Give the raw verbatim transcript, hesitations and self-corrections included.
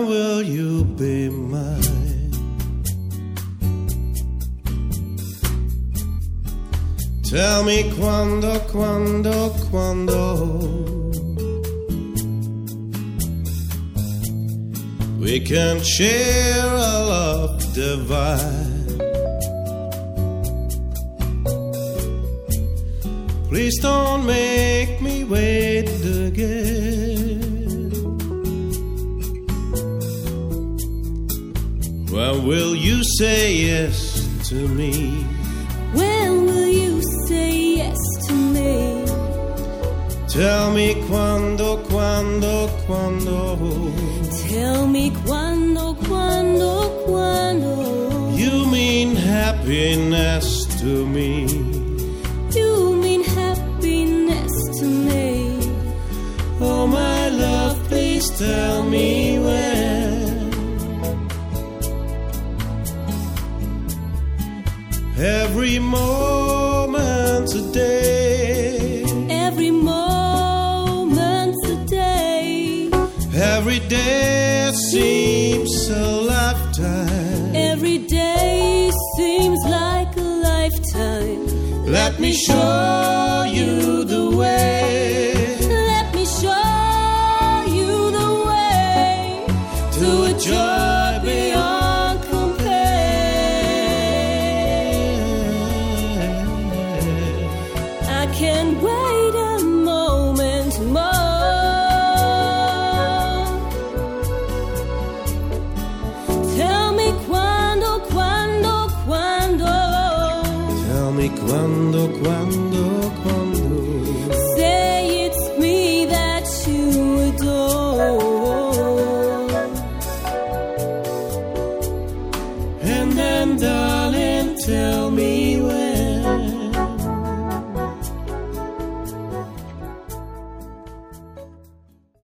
will you be mine? Tell me quando, quando, quando we can share a love divine. Please don't make me wait again. When will you say yes to me? When will you say yes to me? Tell me quando, quando, quando. Tell me quando, quando, quando. You mean happiness to me. You mean happiness to me. Oh my love, please tell me when. Every moment today. Every moment today. Every day seems a lifetime. Every day seems like a lifetime. Let me show you the way. Let me show you the way to a joy beyond compare. I can't wait a moment more. Tell me quando, quando, quando. Tell me quando, quando, quando. Say it's me that you adore. And then darling, tell me when.